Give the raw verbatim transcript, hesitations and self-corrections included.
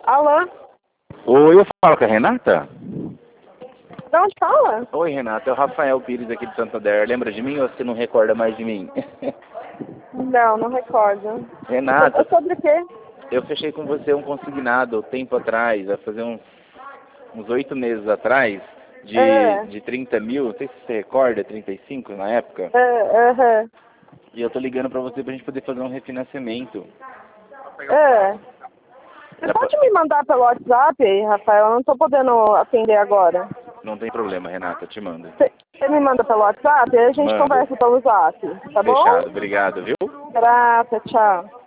Alô? Oi, eu falo com a Renata? De onde fala? Oi, Renata, é o Rafael Pires aqui de Santander. Lembra de mim ou você não recorda mais de mim? Não, não recordo. Renata, É sobre o quê? eu fechei com você um consignado tempo atrás, vai fazer uns uns oito meses atrás, de, É, de trinta mil, não sei se você recorda, trinta e cinco na época. é, aham. E eu tô ligando pra você pra gente poder fazer um refinanciamento. É. Você Era pra- pode me mandar pelo WhatsApp, Rafael? Eu não tô podendo atender agora. Não tem problema, Renata, eu te mando. Você você me manda pelo WhatsApp e a gente Mando. conversa pelo Zap, tá bom? Fechado, obrigado, viu? Graça, tchau.